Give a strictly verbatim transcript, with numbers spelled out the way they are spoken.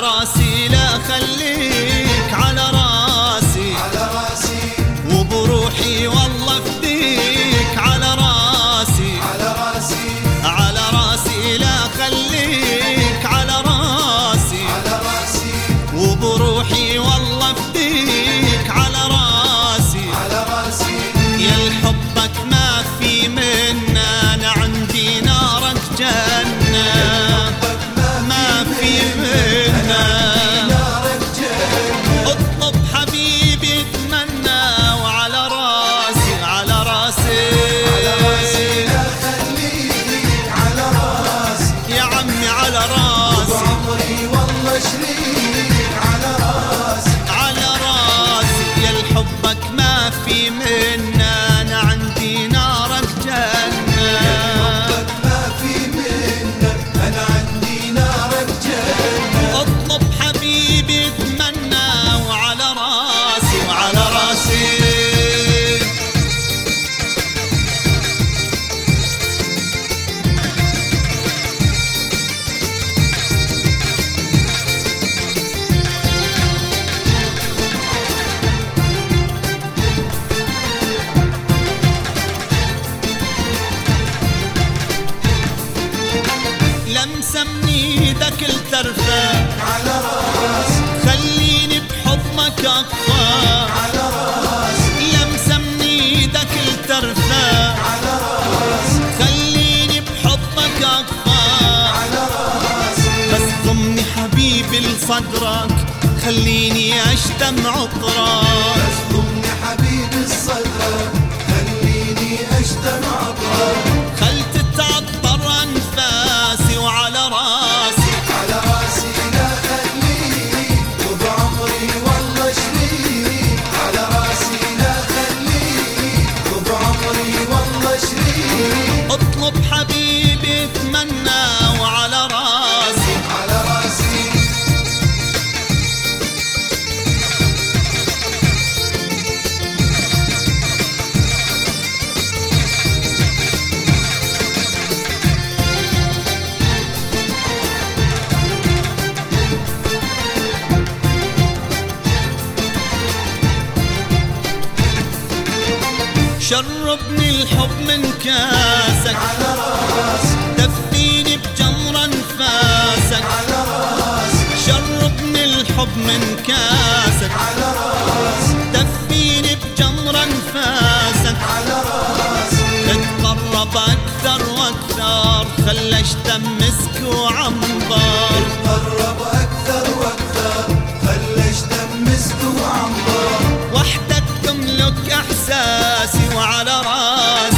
راسي لا خليك على راسي على راسي وبروحي والله فديك على راسي على راسي على راسي لا خليك على راسي على راسي وبروحي والله فديك على راسي على راسي يا الحبك ما في منا انا عندي نارك جنة ما في منا نارك جنة اطلب حبيبي اتمنى وعلى راسي على راسي على راسي لا خليك على راسي يا عمي على راسي وعمري والله شريك على راسي على راسي يا الحبك ما في منا انا عندي نارك جنة حبك ما في منك أنا عندي نارك جنة اطلب حبيبي اتمنى وعلى راسي وعلى راسي لمسة من ايدك الترفة على راسي خليني بحضنك اطفى على راسي لمسة من ايدك الترفة على راسي خليني بحضنك اطفى على راسي بس ضمني حبيبي لصدرك خليني اشتم عطرك بس ضمني حبيبي الصدر خليني أشتم عطرك خل تتعطر انفاسي وعلى راسي على راسي لا خليك وبعمري والله شريك على راسي لا خليك وبعمري والله شريك اطلب حبيبي اتمنى وعلى راسي على راسي شربني الحب من كاسك على راسي دفيني بجمر انفاسك على راسي شربني الحب من كاسك على راسي دفيني بجمر انفاسك على راسي اتقرب اكثر واكثر خلى اشتم مسك وعنبر قرب أكثر وأكثر خلى اشتم مسك وعنبر وحدك تملك احساسي وعلى راسي